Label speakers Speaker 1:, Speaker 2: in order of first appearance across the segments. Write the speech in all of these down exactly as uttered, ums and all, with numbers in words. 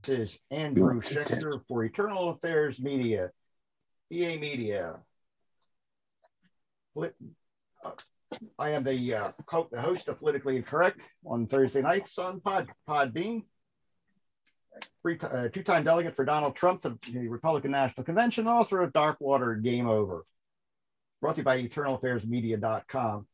Speaker 1: This is Andrew Schechter for Eternal Affairs Media, E A Media. I am the, uh, the host of Politically Incorrect on Thursday nights on Pod, Podbean. Three, uh, two-time delegate for Donald Trump to the Republican National Convention, author of Darkwater Game Over. Brought to you by eternal affairs media dot com.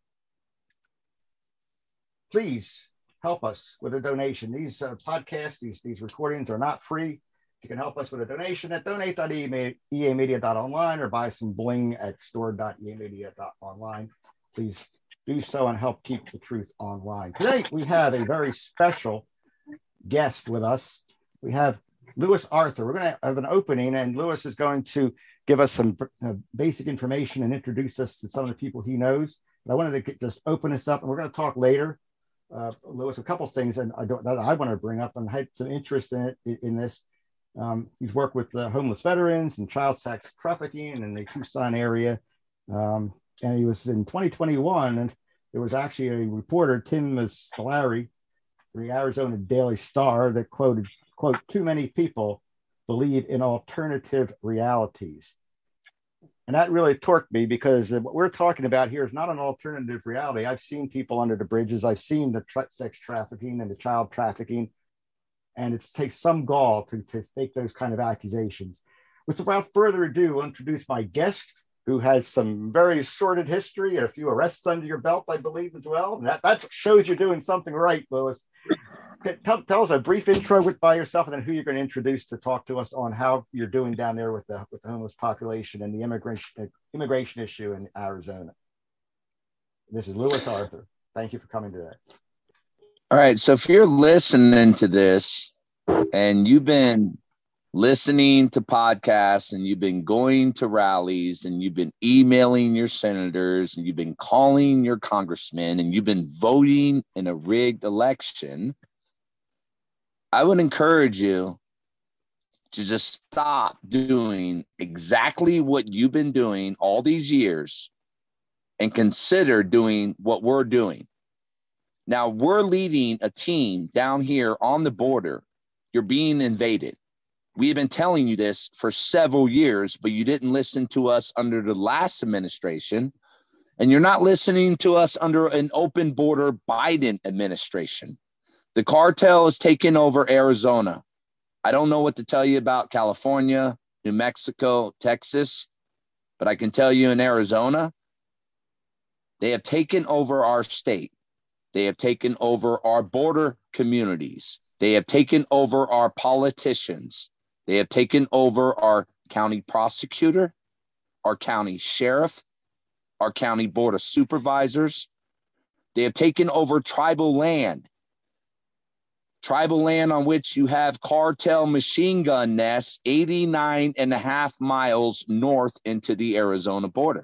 Speaker 1: Please help us with a donation. These uh, podcasts, these, these recordings are not free. You can help us with a donation at donate dot e a media dot online or buy some bling at store dot e a media dot online. Please do so and help keep the truth online. Today, we have a very special guest with us. We have Louis Arthur. We're going to have an opening, and Louis is going to give us some uh, basic information and introduce us to some of the people he knows. But I wanted to get, just open this up, and we're going to talk later. Uh, Louis, a couple things and I don't, that I want to bring up, and I had some interest in it in, in this. Um, he's worked with uh, homeless veterans and child sex trafficking in the Tucson area. Um, and he was in twenty twenty-one, and there was actually a reporter, Tim Stolari, for the Arizona Daily Star, that quoted, quote, "Too many people believe in alternative realities." And that really torqued me, because what we're talking about here is not an alternative reality. I've seen people under the bridges. I've seen the tra- sex trafficking and the child trafficking. And it takes some gall to, to make those kind of accusations. Without further ado, I'll introduce my guest, who has some very sordid history, a few arrests under your belt, I believe, as well. And that, that shows you're doing something right, Louis. Tell, tell us a brief intro with by yourself, and then who you're going to introduce to talk to us on how you're doing down there with the with the homeless population and the immigration immigration issue in Arizona. This is Louis Arthur. Thank you for coming today.
Speaker 2: All right. So if you're listening to this and you've been listening to podcasts and you've been going to rallies and you've been emailing your senators and you've been calling your congressmen and you've been voting in a rigged election, I would encourage you to just stop doing exactly what you've been doing all these years and consider doing what we're doing. Now, we're leading a team down here on the border. You're being invaded. We have been telling you this for several years, but you didn't listen to us under the last administration, and you're not listening to us under an open border Biden administration. The cartel is taking over Arizona. I don't know what to tell you about California, New Mexico, Texas, but I can tell you in Arizona, they have taken over our state. They have taken over our border communities. They have taken over our politicians. They have taken over our county prosecutor, our county sheriff, our county board of supervisors. They have taken over tribal land. Tribal land on which you have cartel machine gun nests eighty-nine and a half miles north into the Arizona border.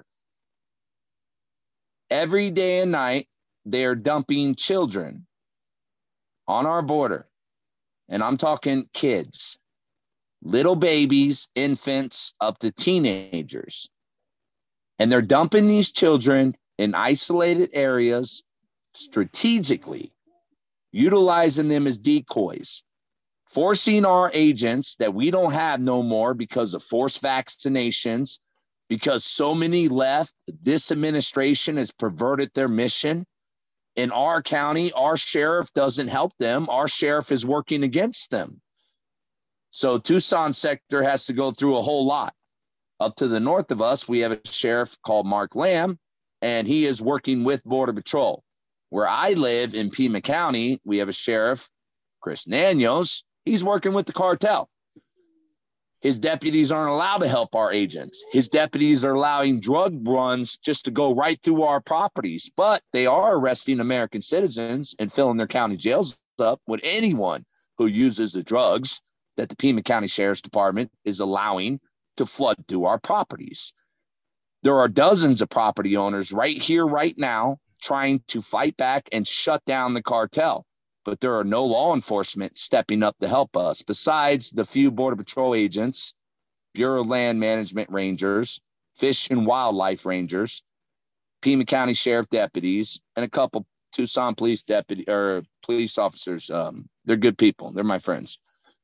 Speaker 2: Every day and night, they're dumping children on our border. And I'm talking kids, little babies, infants, up to teenagers. And they're dumping these children in isolated areas strategically, utilizing them as decoys, forcing our agents that we don't have no more because of forced vaccinations, because so many left. This administration has perverted their mission. In our county, our sheriff doesn't help them. Our sheriff is working against them. So Tucson sector has to go through a whole lot. Up to the north of us, we have a sheriff called Mark Lamb, and he is working with Border Patrol. Where I live in Pima County, we have a sheriff, Chris Nanos. He's working with the cartel. His deputies aren't allowed to help our agents. His deputies are allowing drug runs just to go right through our properties, but they are arresting American citizens and filling their county jails up with anyone who uses the drugs that the Pima County Sheriff's Department is allowing to flood through our properties. There are dozens of property owners right here, right now, trying to fight back and shut down the cartel. But there are no law enforcement stepping up to help us, besides the few Border Patrol agents, Bureau of Land Management Rangers, Fish and Wildlife Rangers, Pima County Sheriff deputies, and a couple Tucson police deputy or police officers. Um, they're good people. They're my friends.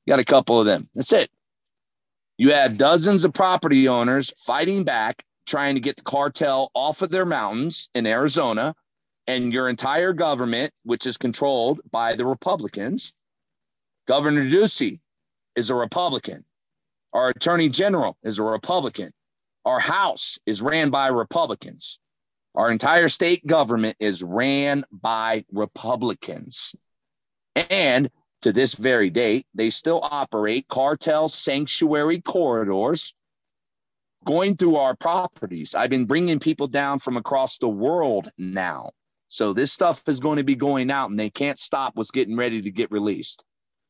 Speaker 2: got a couple of them. That's it. You have dozens of property owners fighting back, trying to get the cartel off of their mountains in Arizona, and your entire government, which is controlled by the Republicans. Governor Ducey is a Republican. Our attorney general is a Republican. Our House is ran by Republicans. Our entire state government is ran by Republicans. And to this very date, they still operate cartel sanctuary corridors going through our properties. I've been bringing people down from across the world now. So this stuff is going to be going out, and they can't stop what's getting ready to get released.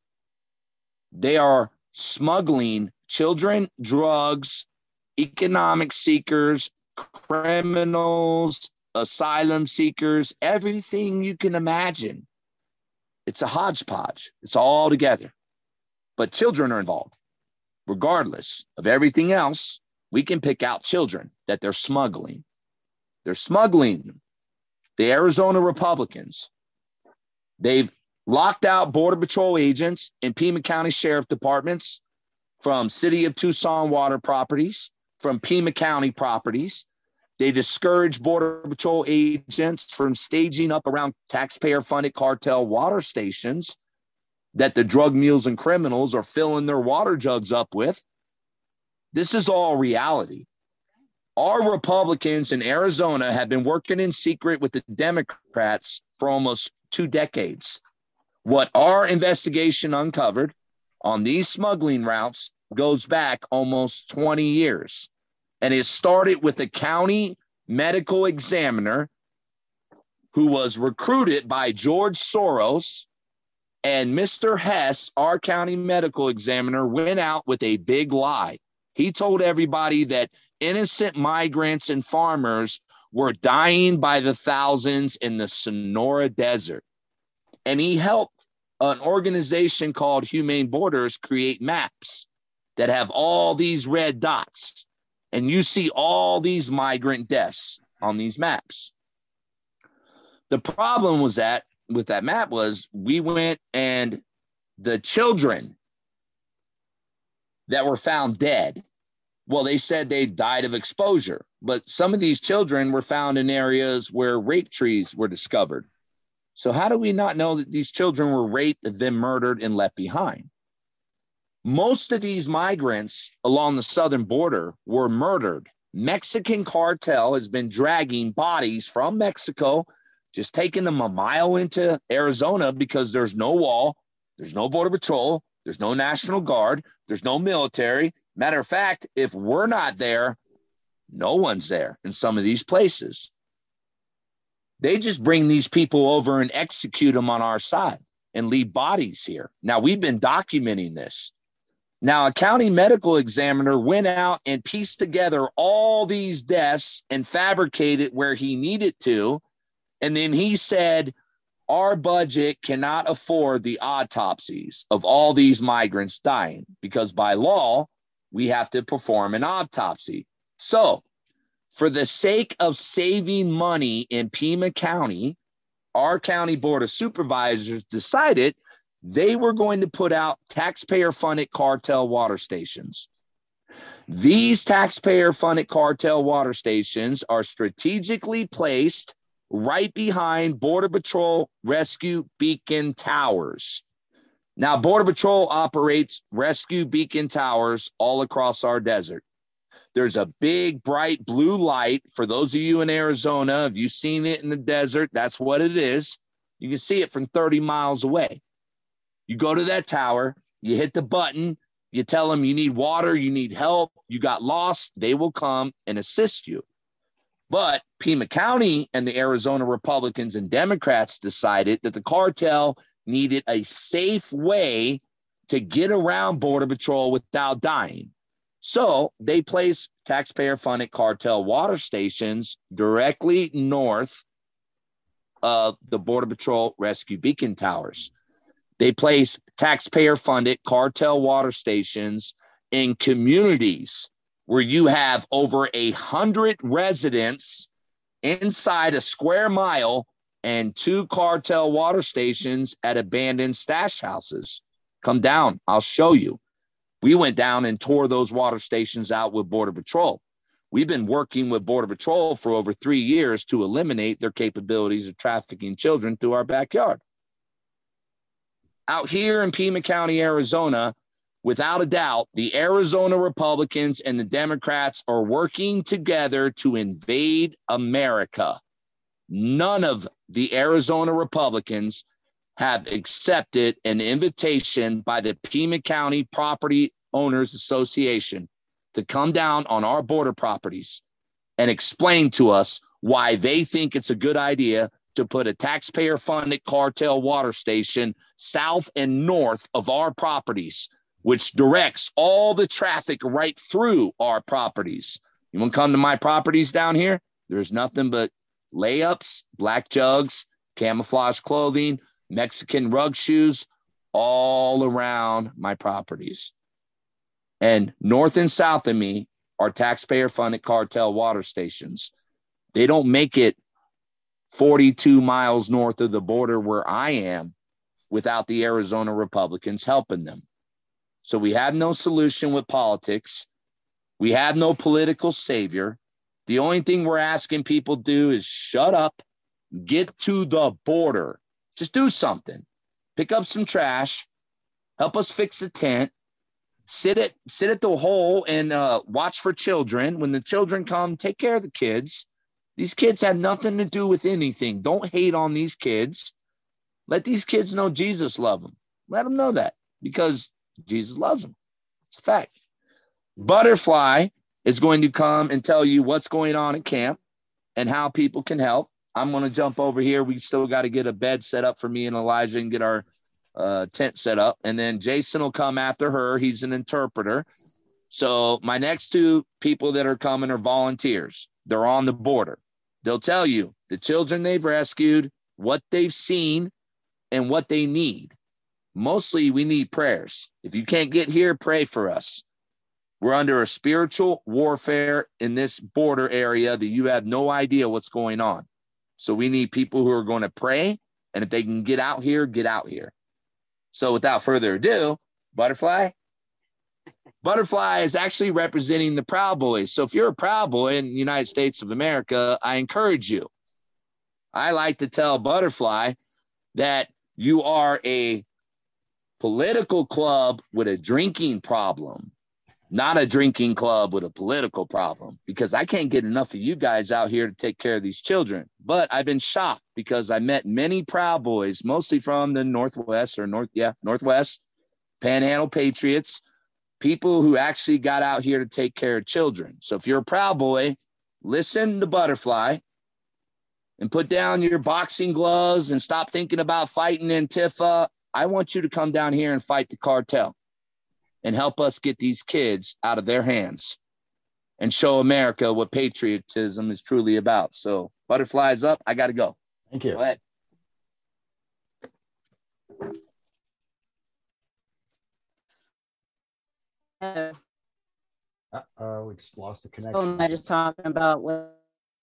Speaker 2: They are smuggling children, drugs, economic seekers, criminals, asylum seekers, everything you can imagine. It's a hodgepodge. It's all together. But children are involved. Regardless of everything else, we can pick out children that they're smuggling. They're smuggling them. The Arizona Republicans, they've locked out Border Patrol agents and Pima County Sheriff Departments from City of Tucson water properties, from Pima County properties. They discourage Border Patrol agents from staging up around taxpayer-funded cartel water stations that the drug mules and criminals are filling their water jugs up with. This is all reality. Our Republicans in Arizona have been working in secret with the Democrats for almost two decades. What our investigation uncovered on these smuggling routes goes back almost twenty years. And it started with a county medical examiner who was recruited by George Soros. And Mister Hess, our county medical examiner, went out with a big lie. He told everybody that innocent migrants and farmers were dying by the thousands in the Sonora Desert. And he helped an organization called Humane Borders create maps that have all these red dots. And you see all these migrant deaths on these maps. The problem was that with that map was we went and the children that were found dead, well, they said they died of exposure, but some of these children were found in areas where rape trees were discovered. So how do we not know that these children were raped, then murdered, and left behind? Most of these migrants along the southern border were murdered. Mexican cartel has been dragging bodies from Mexico, just taking them a mile into Arizona because there's no wall, there's no border patrol, there's no National Guard, there's no military. Matter of fact, if we're not there, no one's there in some of these places. They just bring these people over and execute them on our side and leave bodies here. Now, we've been documenting this. Now, a county medical examiner went out and pieced together all these deaths and fabricated where he needed to. And then he said, our budget cannot afford the autopsies of all these migrants dying because by law, we have to perform an autopsy. So for the sake of saving money in Pima County, our county board of supervisors decided they were going to put out taxpayer-funded cartel water stations. These taxpayer-funded cartel water stations are strategically placed right behind Border Patrol rescue beacon towers. Now, Border Patrol operates rescue beacon towers all across our desert. There's a big, bright blue light. For those of you in Arizona, if you've seen it in the desert, that's what it is. You can see it from thirty miles away. You go to that tower, you hit the button, you tell them you need water, you need help, you got lost, they will come and assist you. But Pima County and the Arizona Republicans and Democrats decided that the cartel needed a safe way to get around Border Patrol without dying. So they placed taxpayer-funded cartel water stations directly north of the Border Patrol rescue beacon towers. They place taxpayer-funded cartel water stations in communities where you have over a hundred residents inside a square mile and two cartel water stations at abandoned stash houses. Come down. I'll show you. We went down and tore those water stations out with Border Patrol. We've been working with Border Patrol for over three years to eliminate their capabilities of trafficking children through our backyard. Out here in Pima County, Arizona, without a doubt, the Arizona Republicans and the Democrats are working together to invade America. None of the Arizona Republicans have accepted an invitation by the Pima County Property Owners Association to come down on our border properties and explain to us why they think it's a good idea to put a taxpayer-funded cartel water station south and north of our properties, which directs all the traffic right through our properties. You want to come to my properties down here? There's nothing but layups, black jugs, camouflage clothing, Mexican rug shoes, all around my properties. And north and south of me are taxpayer-funded cartel water stations. They don't make it forty-two miles north of the border where I am without the Arizona Republicans helping them. So we have no solution with politics. We have no political savior. The only thing we're asking people to do is shut up, get to the border. Just do something. Pick up some trash. Help us fix the tent. Sit at, sit at the hole and uh, watch for children. When the children come, take care of the kids. These kids had nothing to do with anything. Don't hate on these kids. Let these kids know Jesus loves them. Let them know that because Jesus loves them. It's a fact. Butterfly is going to come and tell you what's going on at camp and how people can help. I'm going to jump over here. We still got to get a bed set up for me and Elijah and get our uh, tent set up. And then Jason will come after her. He's an interpreter. So my next two people that are coming are volunteers. They're on the border. They'll tell you the children they've rescued, what they've seen, and what they need. Mostly we need prayers. If you can't get here, pray for us. We're under a spiritual warfare in this border area that you have no idea what's going on. So we need people who are going to pray, and if they can get out here, get out here. So without further ado, Butterfly. Butterfly is actually representing the Proud Boys. So if you're a Proud Boy in the United States of America, I encourage you. I like to tell Butterfly that you are a political club with a drinking problem, not a drinking club with a political problem, because I can't get enough of you guys out here to take care of these children. But I've been shocked because I met many Proud Boys, mostly from the Northwest or North, yeah, Northwest, Panhandle Patriots, people who actually got out here to take care of children. So if you're a Proud Boy, listen to Butterfly and put down your boxing gloves and stop thinking about fighting Antifa. I want you to come down here and fight the cartel and help us get these kids out of their hands and show America what patriotism is truly about. So Butterfly's up. I got to go.
Speaker 1: Thank you.
Speaker 2: Go ahead.
Speaker 1: Uh-oh, we just lost the
Speaker 3: So
Speaker 1: connection.
Speaker 3: am I just talking about what?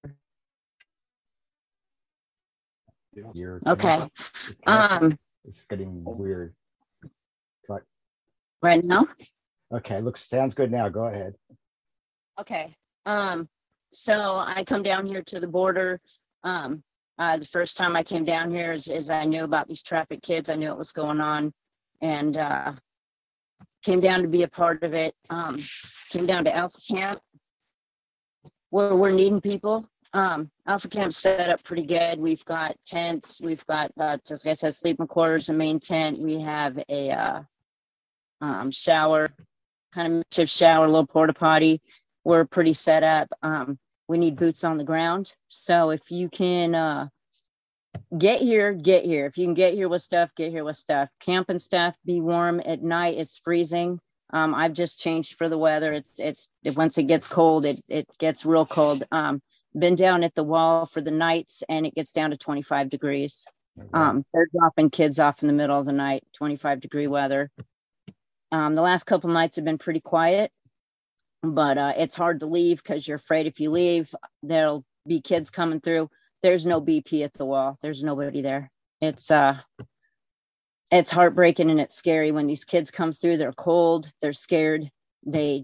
Speaker 1: You're
Speaker 3: Okay. Um,
Speaker 1: it's getting weird. But,
Speaker 3: right now?
Speaker 1: okay, looks sounds good now. Go ahead.
Speaker 3: Okay. Um, so I come down here to the border. Um, uh, the first time I came down here is, is I knew about these trafficked kids. I knew what was going on, and uh, came down to be a part of it. Um, came down to Alpha Camp where we're needing people. Um, Alpha Camp's set up pretty good. We've got tents. We've got, uh, just like I said, sleeping quarters, a main tent. We have a uh, um, shower, kind of makeshift shower, a little porta potty. We're pretty set up. Um, we need boots on the ground. So if you can uh, get here, get here. If you can get here with stuff, get here with stuff. Camping stuff, be warm at night. It's freezing. Um, I've just changed for the weather. It's, it's, once it gets cold, it, it gets real cold. Um, been down at the wall for the nights and it gets down to twenty-five degrees.
Speaker 1: Okay.
Speaker 3: Um, they're dropping kids off in the middle of the night, twenty-five degree weather. Um, the last couple nights have been pretty quiet, but uh, it's hard to leave because you're afraid if you leave, there'll be kids coming through. There's no B P at the wall. There's nobody there. It's uh, it's heartbreaking and it's scary when these kids come through. They're cold, they're scared. They,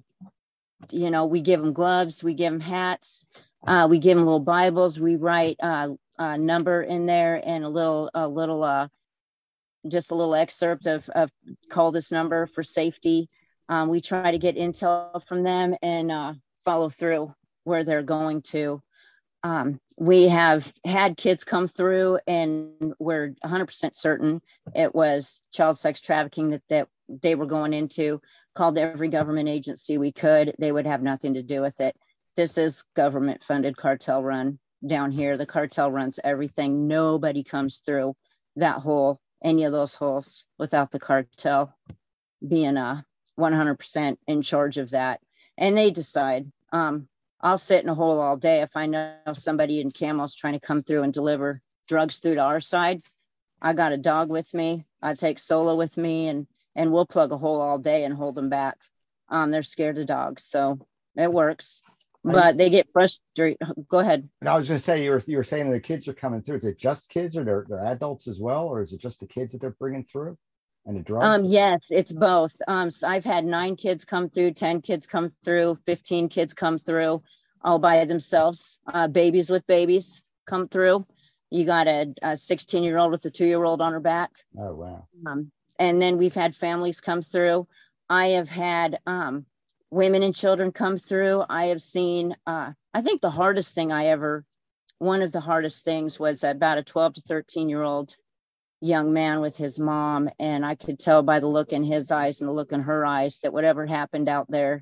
Speaker 3: you know, we give them gloves, we give them hats, uh, we give them little Bibles. We write uh, a number in there and a little, a little, uh, just a little excerpt of, of call this number for safety. Um, we try to get intel from them and uh, follow through where they're going to. Um, we have had kids come through and we're one hundred percent certain it was child sex trafficking that, that they were going into. Called every government agency we could. They would have nothing to do with it. This is government funded, cartel run down here. The cartel runs everything. Nobody comes through that hole, any of those holes, without the cartel being uh, one hundred percent in charge of that. And they decide. Um, I'll sit in a hole all day if I know somebody in camo's trying to come through and deliver drugs through to our side. I got a dog with me. I take Solo with me, and and we'll plug a hole all day and hold them back. Um, they're scared of dogs, so it works. But they get frustrated. Go ahead.
Speaker 1: And I was going to say, you were you were saying the kids are coming through. Is it just kids, or they're, they're adults as well, or is it just the kids that they're bringing through, and the drugs?
Speaker 3: Um, yes, it's both. Um, so I've had nine kids come through, ten kids come through, fifteen kids come through, all by themselves. Uh, babies with babies come through. You got a, a sixteen year old with a two year old on her back.
Speaker 1: Oh wow.
Speaker 3: Um, and then we've had families come through. I have had um, women and children come through. I have seen, uh, I think the hardest thing I ever, one of the hardest things was about a twelve to thirteen year old young man with his mom. And I could tell by the look in his eyes and the look in her eyes that whatever happened out there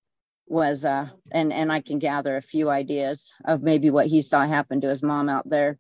Speaker 3: was, uh, and, and I can gather a few ideas of maybe what he saw happen to his mom out there.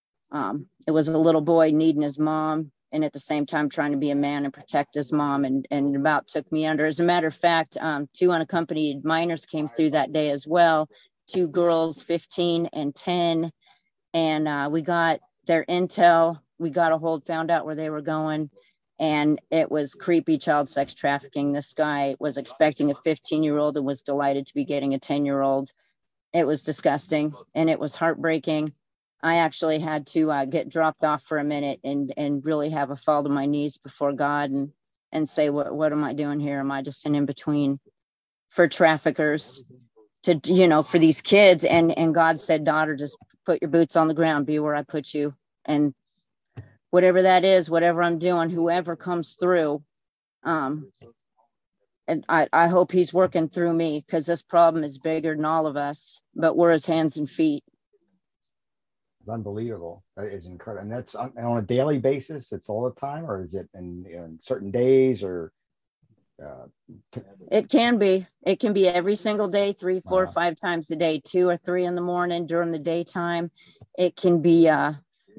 Speaker 3: Um, it was a little boy needing his mom, and at the same time trying to be a man and protect his mom, and, and about took me under. As a matter of fact, um, two unaccompanied minors came through that day as well, two girls, fifteen and ten. And uh, we got their intel. We got a hold, found out where they were going, and it was creepy child sex trafficking. This guy was expecting a fifteen year old and was delighted to be getting a ten year old. It was disgusting and it was heartbreaking. I actually had to uh, get dropped off for a minute and and really have a fall to my knees before God and and say, what what am I doing here? Am I just an in-between for traffickers to, you know, for these kids? And and God said, daughter, just put your boots on the ground, be where I put you. And whatever that is, whatever I'm doing, whoever comes through, um, and I, I hope he's working through me, because this problem is bigger than all of us, but we're his hands and feet.
Speaker 1: It's unbelievable. That is incredible. And that's on, on a daily basis. It's all the time, or is it in, in certain days, or? Uh,
Speaker 3: it can be. It can be every single day, three, four, wow. five times a day, two or three in the morning during the daytime. It can be, uh,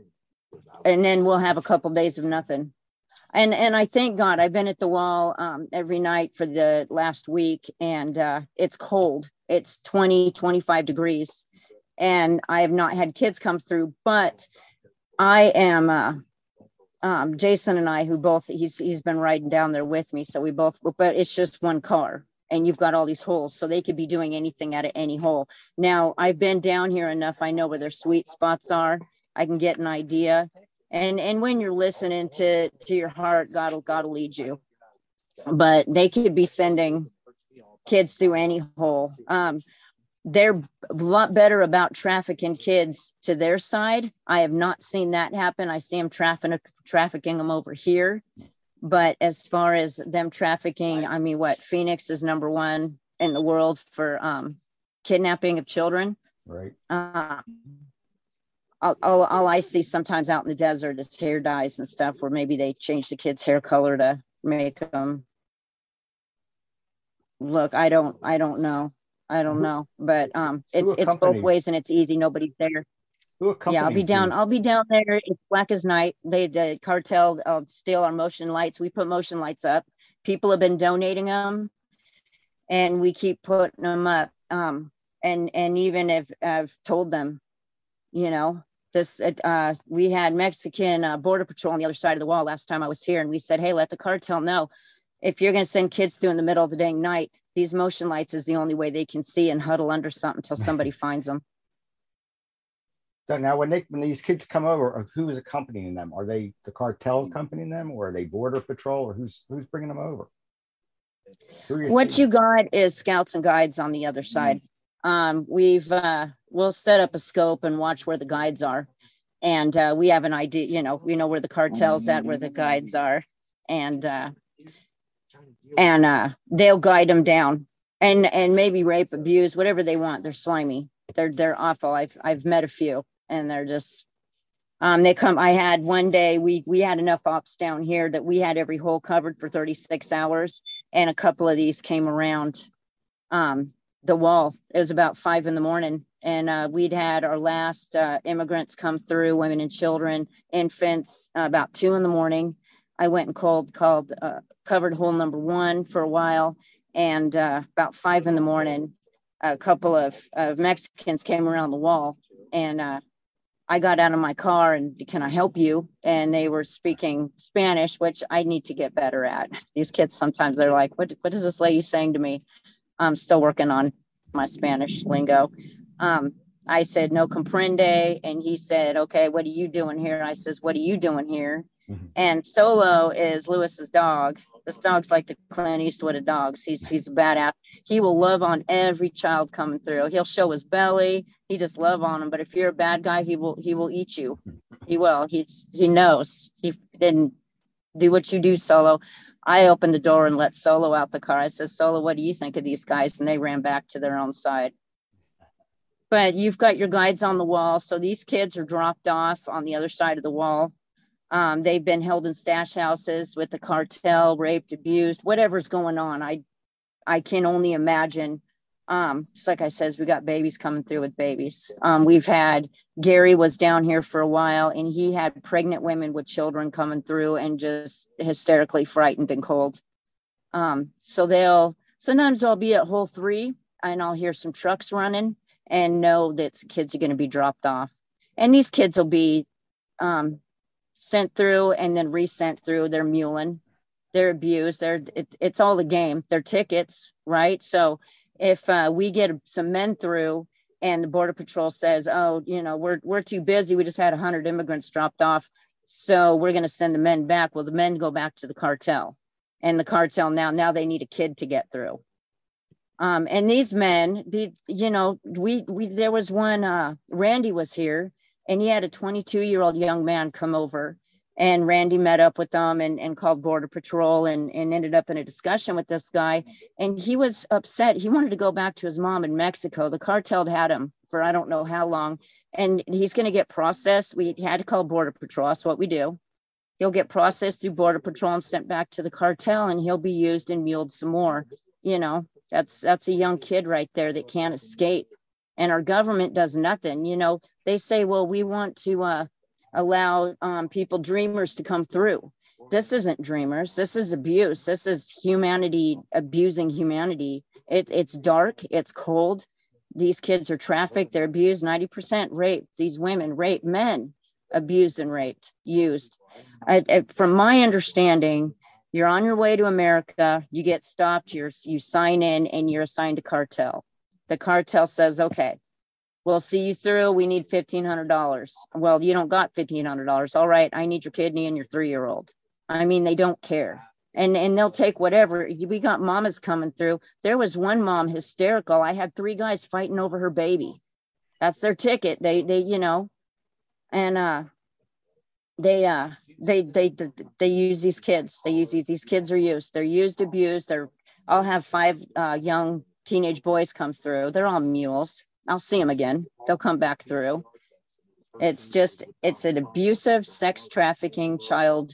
Speaker 3: and then we'll have a couple days of nothing. And and I thank God I've been at the wall um, every night for the last week, and uh, it's cold. It's twenty, twenty-five degrees. And I have not had kids come through, but I am, uh, um, Jason and I, who both, he's he's been riding down there with me. So we both, but it's just one car and you've got all these holes. So they could be doing anything out of any hole. Now, I've been down here enough. I know where their sweet spots are. I can get an idea. And and when you're listening to, to your heart, God will, God will lead you. But they could be sending kids through any hole. Um, They're a lot better about trafficking kids to their side. I have not seen that happen. I see them traffic, trafficking them over here. But as far as them trafficking, I mean, what, Phoenix is number one in the world for um, kidnapping of children.
Speaker 1: Right.
Speaker 3: Uh, all, all, all I see sometimes out in the desert is hair dyes and stuff, where maybe they change the kid's hair color to make them look. I don't, I don't know. I don't know, but um, it's it's both ways, and it's easy. Nobody's there. Yeah, I'll be down. These? I'll be down there. It's black as night. They the cartel uh, steal our motion lights. We put motion lights up. People have been donating them, and we keep putting them up. Um, and and even if I've told them, you know, this uh, we had Mexican uh, border patrol on the other side of the wall last time I was here, and we said, hey, let the cartel know if you're going to send kids through in the middle of the dang night. These motion lights is the only way they can see and huddle under something until somebody finds them.
Speaker 1: So now when they when these kids come over, who is accompanying them? Are they the cartel accompanying them, or are they border patrol, or who's who's bringing them over?
Speaker 3: You what seeing? You got is scouts and guides on the other side. Mm-hmm. Um, we've uh, we'll set up a scope and watch where the guides are, and uh, we have an idea. You know, we know where the cartel's at, where the guides are, and uh, and uh, they'll guide them down, and and maybe rape, abuse, whatever they want. They're slimy. They're they're awful. I've I've met a few. And they're just, um, they come, I had one day, we, we had enough ops down here that we had every hole covered for thirty-six hours. And a couple of these came around um, the wall. It was about five in the morning. And uh, we'd had our last uh, immigrants come through, women and children, infants, uh, about two in the morning. I went and called, called, uh, covered hole number one for a while. And uh, about five in the morning, a couple of uh, Mexicans came around the wall, and uh, I got out of my car and, can I help you? And they were speaking Spanish, which I need to get better at. These kids, sometimes they're like, what, what is this lady saying to me? I'm still working on my Spanish lingo. Um, I said, no comprende. And he said, okay, what are you doing here? I says, what are you doing here? Mm-hmm. And Solo is Lewis's dog. This dog's like the Clint Eastwood of dogs. He's he's a badass. He will love on every child coming through. He'll show his belly. He just love on them. But if you're a bad guy, he will he will eat you. He will. He's he knows. He didn't do what you do, Solo. I opened the door and let Solo out the car. I said, Solo, what do you think of these guys? And they ran back to their own side. But you've got your guides on the wall. So these kids are dropped off on the other side of the wall. Um, they've been held in stash houses with the cartel, raped, abused, whatever's going on. I I can only imagine. Um, just like I says, we got babies coming through with babies. Um, we've had, Gary was down here for a while, and he had pregnant women with children coming through and just hysterically frightened and cold. Um, so they'll, sometimes I'll be at hole three and I'll hear some trucks running and know that kids are going to be dropped off. And these kids will be, um, sent through and then resent through. They're muling, they're abused, they're it, it's all the game. They're tickets, right? So if uh, we get some men through and the Border Patrol says, oh, you know, we're we're too busy, we just had one hundred immigrants dropped off, so we're going to send the men back. Well, the men go back to the cartel, and the cartel now now they need a kid to get through. Um, and these men, the you know, we we there was one, uh, Randy was here. And he had a twenty-two year old young man come over, and Randy met up with them and, and called Border Patrol and, and ended up in a discussion with this guy. And he was upset. He wanted to go back to his mom in Mexico. The cartel had him for I don't know how long, and he's going to get processed. We had to call Border Patrol. That's what we do. He'll get processed through Border Patrol and sent back to the cartel, and he'll be used and muled some more. You know, that's that's a young kid right there that can't escape. And our government does nothing. You know, they say, well, we want to uh, allow um, people, dreamers, to come through. This isn't dreamers. This is abuse. This is humanity abusing humanity. It, it's dark. It's cold. These kids are trafficked. They're abused. ninety percent raped. These women rape men, abused and raped, used. I, I, from my understanding, you're on your way to America. You get stopped. You're, you sign in and you're assigned a cartel. The cartel says, okay, we'll see you through. We need fifteen hundred dollars. Well, you don't got fifteen hundred dollars. All right, I need your kidney and your three-year-old. I mean, they don't care. And, and they'll take whatever. We got mamas coming through. There was one mom hysterical. I had three guys fighting over her baby. That's their ticket. They, they, you know, and uh, they, uh, they, they, they, they use these kids. They use these, these kids are used. They're used, abused. They're, I'll have five uh, young teenage boys come through. They're all mules. I'll see them again. They'll come back through. It's just, it's an abusive, sex trafficking child.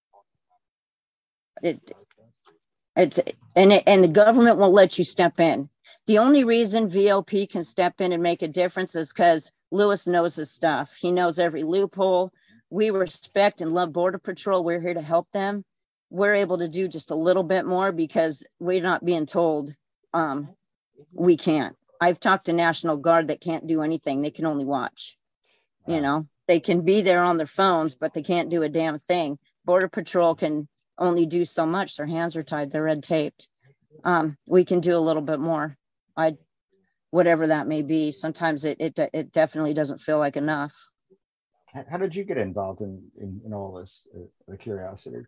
Speaker 3: It, it's, and it, and the government won't let you step in. The only reason V O P can step in and make a difference is because Lewis knows his stuff. He knows every loophole. We respect and love Border Patrol. We're here to help them. We're able to do just a little bit more because we're not being told um, we can't. I've talked to National Guard that can't do anything. They can only watch. You know, they can be there on their phones, but they can't do a damn thing. Border Patrol can only do so much. Their hands are tied. They're red taped. Um, we can do a little bit more. I, whatever that may be. Sometimes it it it definitely doesn't feel like enough.
Speaker 1: How did you get involved in in, in all this? Uh, the curiosity.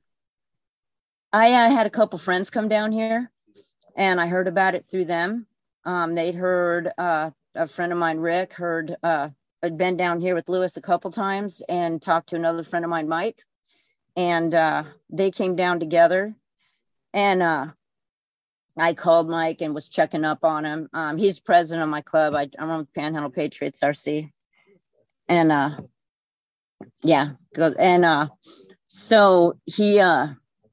Speaker 3: I uh, had a couple friends come down here, and I heard about it through them. Um, they'd heard uh, a friend of mine, Rick, heard uh, had been down here with Lewis a couple times and talked to another friend of mine, Mike, and uh, they came down together. And uh, I called Mike and was checking up on him. Um, he's president of my club. I, I'm on Panhandle Patriots R C, and uh, yeah, and uh, so he. Uh,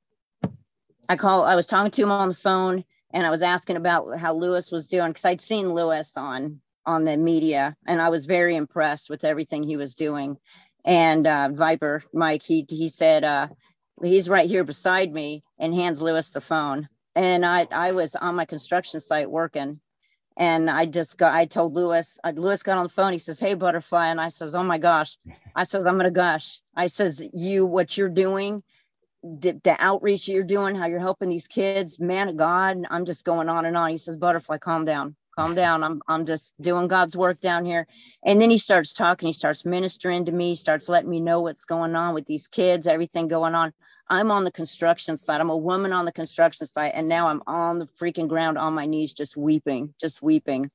Speaker 3: I call. I was talking to him on the phone, and I was asking about how Lewis was doing, because I'd seen Lewis on on the media, and I was very impressed with everything he was doing. And uh, Viper Mike, he he said uh, he's right here beside me, and hands Lewis the phone. And I I was on my construction site working, and I just got. I told Lewis. Uh, Lewis got on the phone. He says, "Hey, Butterfly," and I says, "Oh my gosh!" I says, "I'm gonna gush." I says, "You what you're doing." The, the outreach you're doing, how you're helping these kids, man of God, I'm just going on and on. He says, Butterfly, calm down, calm down. I'm I'm just doing God's work down here. And then he starts talking, he starts ministering to me, he starts letting me know what's going on with these kids, everything going on. I'm on the construction site. I'm a woman on the construction site. And now I'm on the freaking ground on my knees, just weeping, just weeping.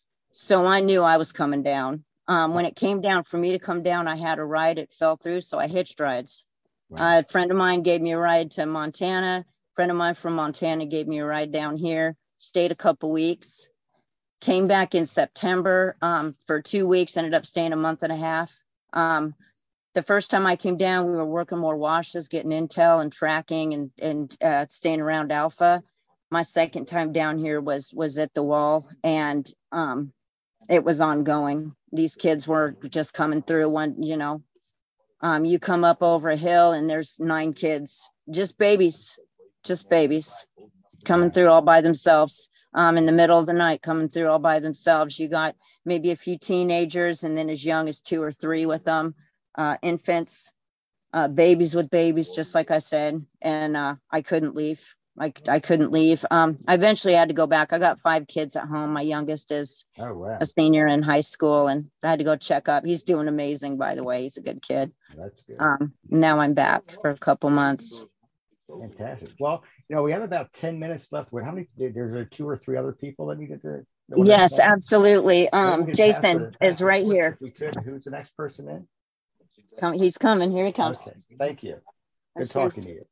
Speaker 3: So I knew I was coming down. Um, when it came down for me to come down, I had a ride, it fell through. So I hitched rides. Wow. Uh, a friend of mine gave me a ride to Montana. A friend of mine from Montana gave me a ride down here, stayed a couple weeks, came back in September um, for two weeks, ended up staying a month and a half. Um, the first time I came down, we were working more washes, getting intel and tracking and, and uh, staying around Alpha. My second time down here was, was at the wall, and um, it was ongoing. These kids were just coming through one, you know, Um, you come up over a hill and there's nine kids, just babies, just babies coming through all by themselves um, in the middle of the night, coming through all by themselves. You got maybe a few teenagers and then as young as two or three with them, uh, infants, uh, babies with babies, just like I said. And uh, I couldn't leave. I, I couldn't leave. Um, I eventually had to go back. I got five kids at home. My youngest is
Speaker 1: oh, wow.
Speaker 3: a senior in high school, and I had to go check up. He's doing amazing, by the way. He's a good kid.
Speaker 1: That's good.
Speaker 3: Um, now I'm back for a couple months.
Speaker 1: Fantastic. Well, you know, we have about ten minutes left. How many, there's a two or three other people that needed to.
Speaker 3: Yes, absolutely. Um, Jason
Speaker 1: the, is
Speaker 3: right here.
Speaker 1: If we could, who's the next person in?
Speaker 3: Come, he's coming. Here he comes.
Speaker 1: Okay. Thank you. Good That's talking to you.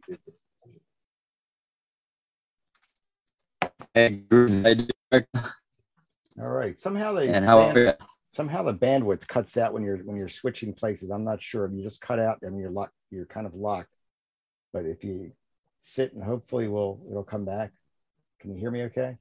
Speaker 1: All right. Somehow they
Speaker 4: and how
Speaker 1: band, somehow the bandwidth cuts out when you're when you're switching places. I'm not sure. You just cut out and you're locked. You're kind of locked. But if you sit and hopefully we'll it'll come back. Can you hear me? Okay.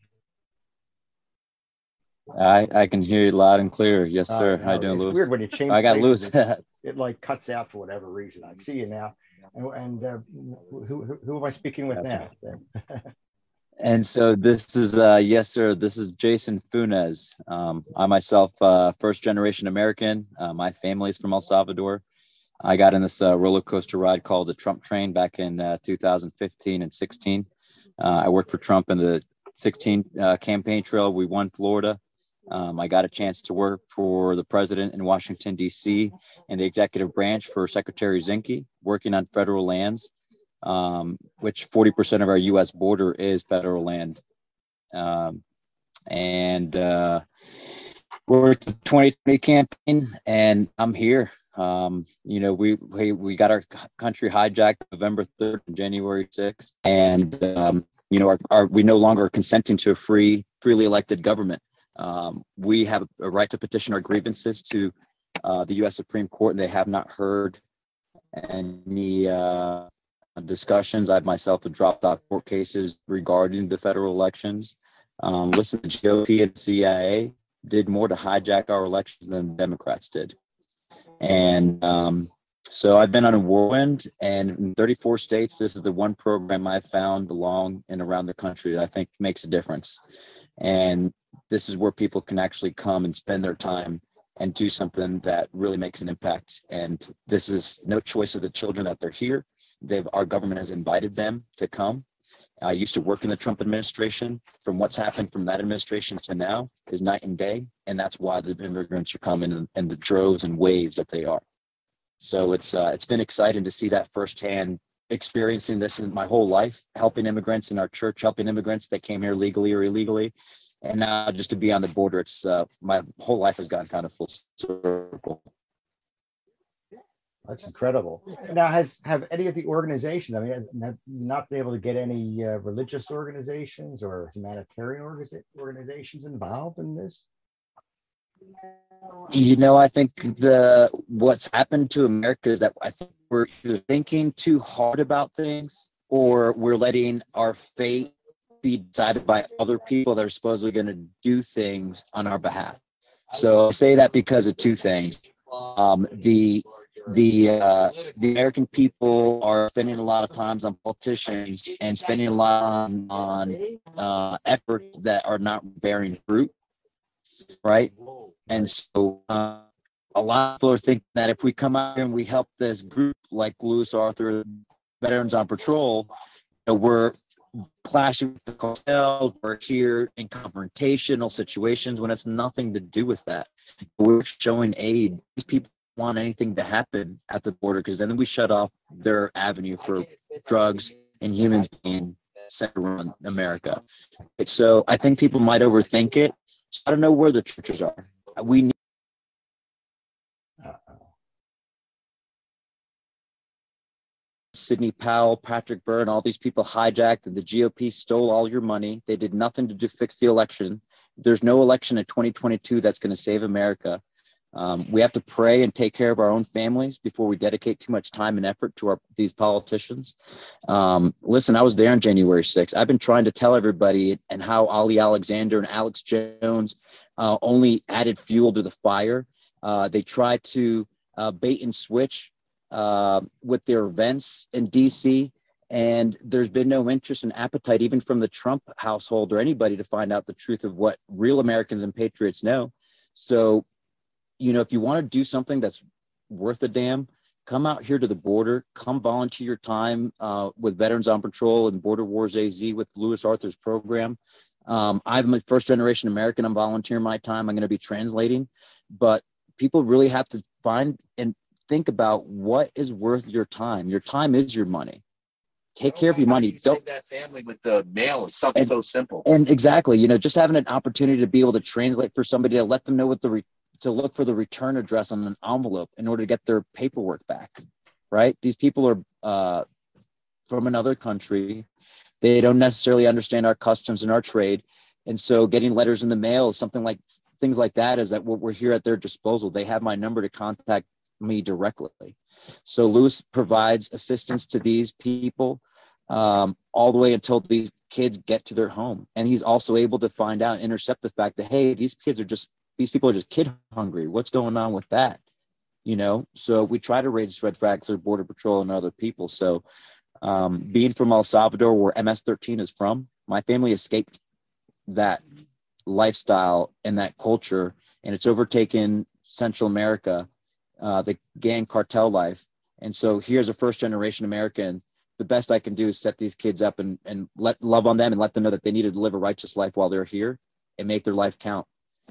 Speaker 4: I I can hear you loud and clear. Yes, sir. Uh,
Speaker 1: no,
Speaker 4: How you doing,
Speaker 1: it's
Speaker 4: Lewis?
Speaker 1: Weird when you change.
Speaker 4: I got Lewis.
Speaker 1: It, it like cuts out for whatever reason. I see you now. And, and uh, who, who who am I speaking with okay. now?
Speaker 4: And so this is, uh, yes, sir. This is Jason Funes. Um, I myself, uh, first generation American. Uh, my family's from El Salvador. I got in this uh, roller coaster ride called the Trump train back in uh, two thousand fifteen and sixteen. Uh, I worked for Trump in the sixteen uh, campaign trail. We won Florida. Um, I got a chance to work for the president in Washington, D C in the executive branch for Secretary Zinke, working on federal lands. Um, which forty percent of our U S border is federal land. Um, and uh, we're at the twenty twenty campaign, and I'm here. Um, you know, we, we we got our country hijacked November third and January sixth, and um, you know, our, our we no longer are consenting to a free, freely elected government. Um, we have a right to petition our grievances to uh, the U S Supreme Court, and they have not heard any uh, discussions. I myself have dropped off court cases regarding the federal elections. Um, listen, the G O P and the C I A did more to hijack our elections than the Democrats did. And um, so I've been on a whirlwind, and in thirty-four states, this is the one program I found along and around the country that I think makes a difference. And this is where people can actually come and spend their time and do something that really makes an impact. And this is no choice of the children that they're here. They've, our government has invited them to come, I used to work in the Trump administration. From what's happened from that administration to now is night and day. And that's why the immigrants are coming in, in the droves and waves that they are. So it's uh, it's been exciting to see that firsthand, experiencing this in my whole life, helping immigrants in our church, helping immigrants that came here legally or illegally. And now just to be on the border, it's uh, my whole life has gone kind of full circle.
Speaker 1: That's incredible. Now, has have any of the organizations, I mean, have not been able to get any uh, religious organizations or humanitarian organiza- organizations involved in this?
Speaker 4: You know, I think the what's happened to America is that I think we're either thinking too hard about things or we're letting our fate be decided by other people that are supposedly going to do things on our behalf. So I say that because of two things. Um, the the uh, the American people are spending a lot of times on politicians and spending a lot on on uh, efforts that are not bearing fruit, right? And so uh, a lot of people are thinking that if we come out and we help this group like Louis Arthur, Veterans on Patrol, you know, we're clashing with the cartel, we're here in confrontational situations when it's nothing to do with that. We're showing aid. These people want anything to happen at the border because then we shut off their avenue for drugs and humans being sent around America. So I think people might overthink it. So I don't know where the churches are. We need Sidney Powell, Patrick Byrne, all these people hijacked and the G O P stole all your money. They did nothing to do fix the election. There's no election in twenty twenty-two that's going to save America. Um, we have to pray and take care of our own families before we dedicate too much time and effort to our these politicians. Um, listen, I was there on January sixth. I've been trying to tell everybody and how Ali Alexander and Alex Jones uh, only added fuel to the fire. Uh, they tried to uh, bait and switch uh, with their events in D C, and there's been no interest and appetite even from the Trump household or anybody to find out the truth of what real Americans and patriots know. So, you know, if you want to do something that's worth a damn, come out here to the border, come volunteer your time uh, with Veterans on Patrol and Border Wars A Z with Louis Arthur's program. Um, I'm a first generation American. I'm volunteering my time. I'm going to be translating, but people really have to find and think about what is worth your time. Your time is your money. Take care of your money.
Speaker 2: You Don't that family with the mail is something
Speaker 4: and,
Speaker 2: so simple.
Speaker 4: And exactly, you know, just having an opportunity to be able to translate for somebody to let them know what the re- to look for the return address on an envelope in order to get their paperwork back, right? These people are uh, from another country. They don't necessarily understand our customs and our trade. And so getting letters in the mail, something like things like that is that we're here at their disposal. They have my number to contact me directly. So Louis provides assistance to these people um, all the way until these kids get to their home. And he's also able to find out, intercept the fact that, hey, these kids are just, these people are just kid hungry. What's going on with that? You know, so we try to raise red flags for Border Patrol and other people. So um, being from El Salvador, where M S thirteen is from, my family escaped that lifestyle and that culture, and it's overtaken Central America, uh, the gang cartel life. And so here's a first generation American. The best I can do is set these kids up and, and let love on them and let them know that they need to live a righteous life while they're here and make their life count.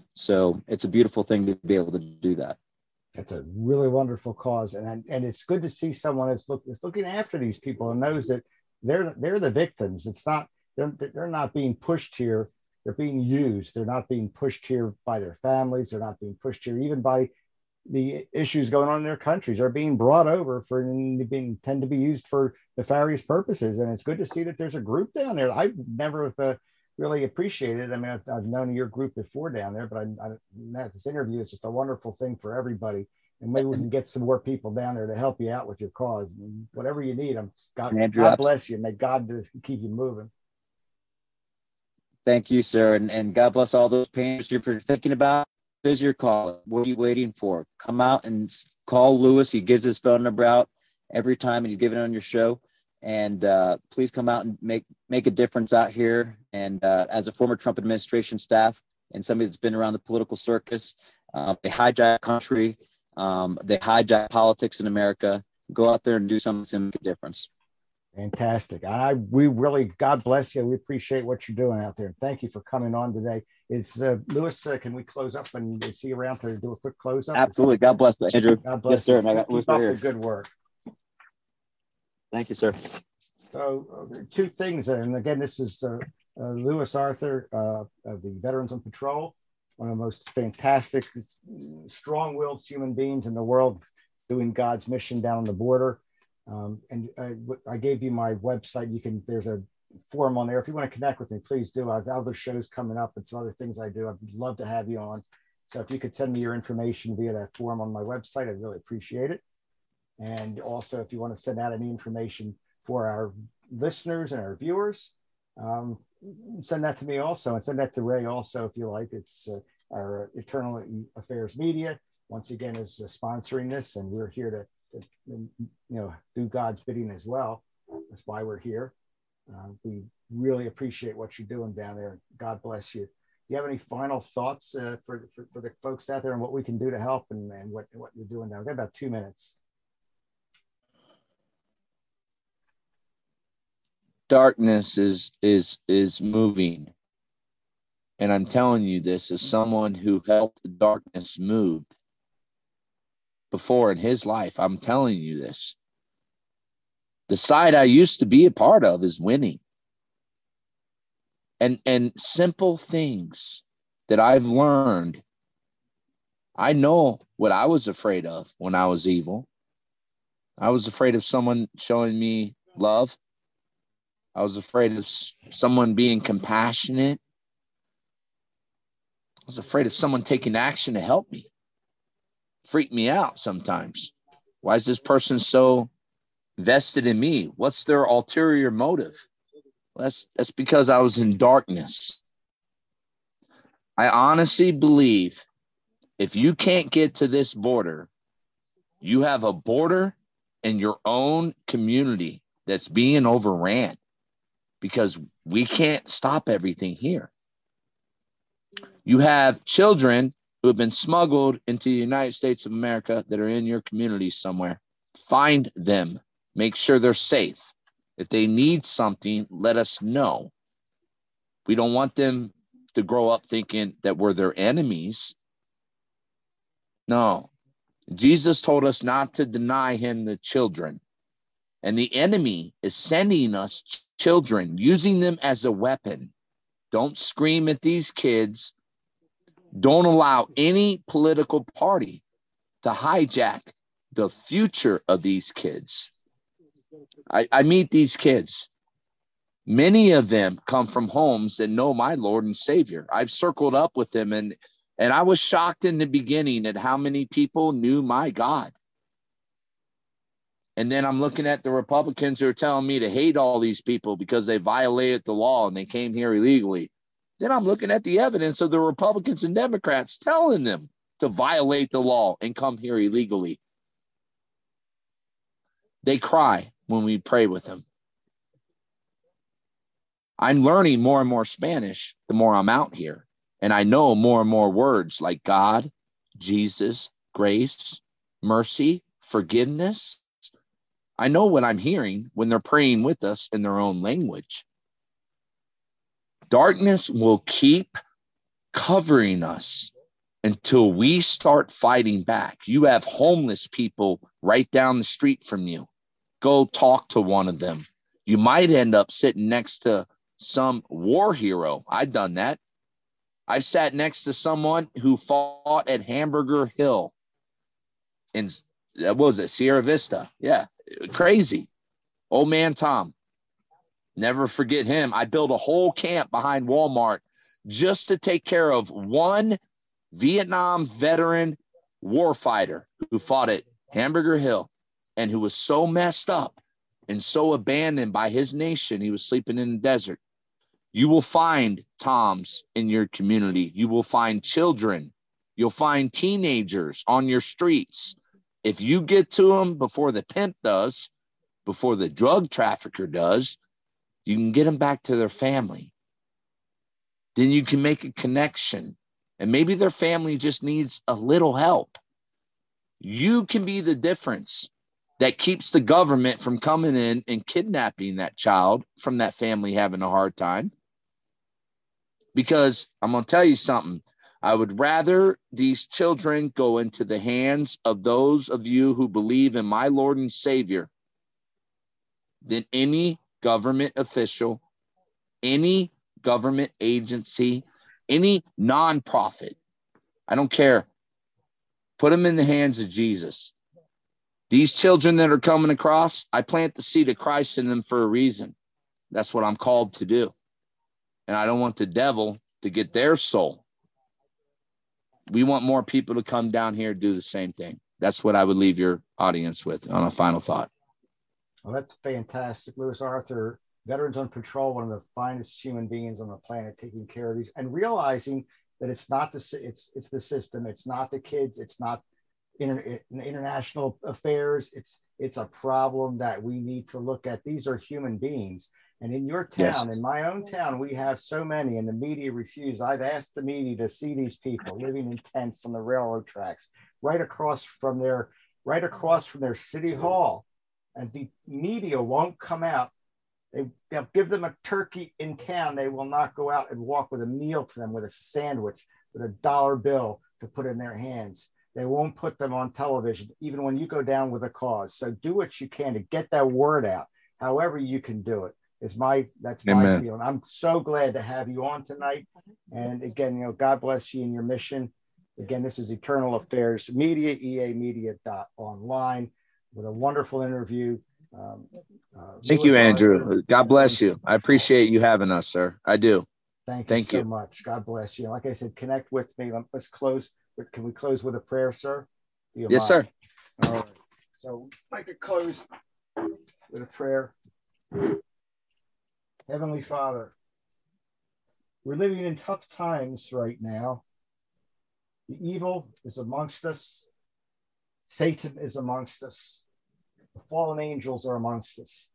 Speaker 4: So it's a beautiful thing to be able to do that.
Speaker 1: It's a really wonderful cause. And, and it's good to see someone that's, look, that's looking after these people and knows that they're, they're the victims. It's not, they're, they're not being pushed here. They're being used. They're not being pushed here by their families. They're not being pushed here even by the issues going on in their countries. Are being brought over for being tend to be used for nefarious purposes. And it's good to see that there's a group down there. I've never uh, really appreciated. I mean, I've, I've known your group before down there, but I, I at this interview, it's just a wonderful thing for everybody. And maybe we can get some more people down there to help you out with your cause. Whatever you need, I'm God,
Speaker 4: Andrew,
Speaker 1: God bless you. May God just keep you moving.
Speaker 4: Thank you, sir. And, and God bless all those parents you're thinking about. Is your call. What are you waiting for? Come out and call Louis. He gives his phone number out every time, and he's giving it on your show. And uh, please come out and make make a difference out here. And uh, as a former Trump administration staff and somebody that's been around the political circus, uh, they hijack country. Um, they hijack politics in America. Go out there and do something to make a difference.
Speaker 1: Fantastic. I we really, God bless you. We appreciate what you're doing out there. Thank you for coming on today. Is uh, Lewis? Uh, can we close up and is he around to do a quick close up?
Speaker 4: Absolutely. God bless you, Andrew.
Speaker 1: God bless
Speaker 4: yes, sir.
Speaker 1: you.
Speaker 4: And I got
Speaker 1: Keep up the good work.
Speaker 4: Thank you, sir.
Speaker 1: So uh, two things, and again, this is uh, uh, Lewis Arthur uh, of the Veterans on Patrol, one of the most fantastic, strong-willed human beings in the world, doing God's mission down on the border. Um, and I, I gave you my website. You can, there's a forum on there. If you want to connect with me, please do. I have other shows coming up and some other things I do. I'd love to have you on. So if you could send me your information via that form on my website, I'd really appreciate it. And also, if you want to send out any information for our listeners and our viewers, um, send that to me also, and send that to Ray also, if you like. It's uh, our Eternal Affairs Media, once again, is uh, sponsoring this, and we're here to you know, do God's bidding as well. That's why we're here. Uh, we really appreciate what you're doing down there. God bless you. Do you have any final thoughts uh, for, for, for the folks out there and what we can do to help and, and what, what you're doing now? We've got about two minutes.
Speaker 2: Darkness is, is, is moving. And I'm telling you this as someone who helped the darkness move before in his life. I'm telling you this. The side I used to be a part of is winning. And, and simple things that I've learned. I know what I was afraid of when I was evil. I was afraid of someone showing me love. I was afraid of someone being compassionate. I was afraid of someone taking action to help me. Freak me out sometimes. Why is this person so vested in me? What's their ulterior motive? Well, that's, that's because I was in darkness. I honestly believe if you can't get to this border, you have a border in your own community that's being overran because we can't stop everything here. You have children who have been smuggled into the United States of America that are in your community somewhere. Find them. Make sure they're safe. If they need something, let us know. We don't want them to grow up thinking that we're their enemies. No. Jesus told us not to deny him the children. And the enemy is sending us children, using them as a weapon. Don't scream at these kids. Don't allow any political party to hijack the future of these kids. I, I meet these kids. Many of them come from homes that know my Lord and Savior. I've circled up with them, and, and I was shocked in the beginning at how many people knew my God. And then I'm looking at the Republicans who are telling me to hate all these people because they violated the law and they came here illegally. Then I'm looking at the evidence of the Republicans and Democrats telling them to violate the law and come here illegally. They cry when we pray with them. I'm learning more and more Spanish the more I'm out here. And I know more and more words like God, Jesus, grace, mercy, forgiveness. I know what I'm hearing when they're praying with us in their own language. Darkness will keep covering us until we start fighting back. You have homeless people right down the street from you. Go talk to one of them. You might end up sitting next to some war hero. I've done that. I've sat next to someone who fought at Hamburger Hill in, what was it, Sierra Vista? Yeah, crazy. Old man Tom. Never forget him. I built a whole camp behind Walmart just to take care of one Vietnam veteran warfighter who fought at Hamburger Hill and who was so messed up and so abandoned by his nation. He was sleeping in the desert. You will find Toms in your community. You will find children. You'll find teenagers on your streets. If you get to them before the pimp does, before the drug trafficker does, you can get them back to their family. Then you can make a connection. And maybe their family just needs a little help. You can be the difference that keeps the government from coming in and kidnapping that child from that family having a hard time. Because I'm going to tell you something. I would rather these children go into the hands of those of you who believe in my Lord and Savior than any government official, any government agency, any nonprofit. I don't care. Put them in the hands of Jesus. These children that are coming across, I plant the seed of Christ in them for a reason. That's what I'm called to do. And I don't want the devil to get their soul. We want more people to come down here and do the same thing. That's what I would leave your audience with on a final thought.
Speaker 1: Well, that's fantastic, Louis Arthur. Veterans on Patrol, one of the finest human beings on the planet, taking care of these and realizing that it's not the it's it's the system, it's not the kids, it's not inter, international affairs. It's it's a problem that we need to look at. These are human beings, and in your town, yes. in my own town, we have so many, and the media refuse. I've asked the media to see these people living in tents on the railroad tracks, right across from their right across from their city hall. And the media won't come out. They, they'll give them a turkey in town. They will not go out and walk with a meal to them, with a sandwich, with a dollar bill to put in their hands. They won't put them on television, even when you go down with a cause. So do what you can to get that word out, however you can do it. Is my that's my Amen. feeling. I'm so glad to have you on tonight. And again, you know, God bless you in your mission. Again, this is Eternal Affairs Media, E A media dot online. With a wonderful interview. Um, uh,
Speaker 2: Thank
Speaker 1: Louis
Speaker 2: you, Andrew.
Speaker 1: Arthur.
Speaker 2: God bless you. I appreciate you having us, sir. I do.
Speaker 1: Thank you
Speaker 2: Thank
Speaker 1: so
Speaker 2: you.
Speaker 1: much. God bless you. Like I said, connect with me. Let's close. With, can we close with a prayer, sir? Do you
Speaker 2: Yes,
Speaker 1: mind?
Speaker 2: sir.
Speaker 1: All right. So I'd like to close with a prayer. Heavenly Father, we're living in tough times right now. The evil is amongst us. Satan is amongst us. The fallen angels are amongst us.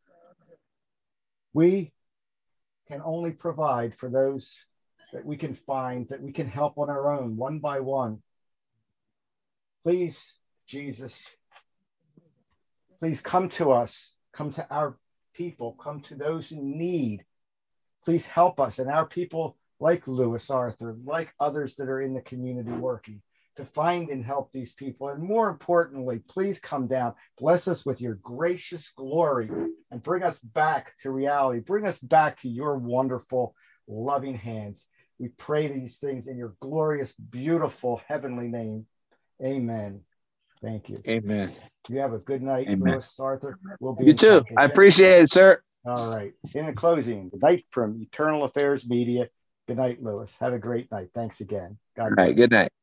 Speaker 1: We can only provide for those that we can find, that we can help on our own, one by one. Please, Jesus, please come to us, come to our people, come to those in need. Please help us and our people like Louis Arthur, like others that are in the community working, to find and help these people. And more importantly, please come down, bless us with your gracious glory, and bring us back to reality. Bring us back to your wonderful, loving hands. We pray these things in your glorious, beautiful, heavenly name. Amen. Thank you.
Speaker 2: Amen.
Speaker 1: You have a good night,
Speaker 2: Amen.
Speaker 1: Louis Arthur. We'll be
Speaker 2: You
Speaker 1: in
Speaker 2: too.
Speaker 1: touch.
Speaker 2: I appreciate it, sir.
Speaker 1: All right. In closing, good night from Eternal Affairs Media. Good night, Louis. Have a great night. Thanks again. God
Speaker 2: All
Speaker 1: bless.
Speaker 2: right. Good night.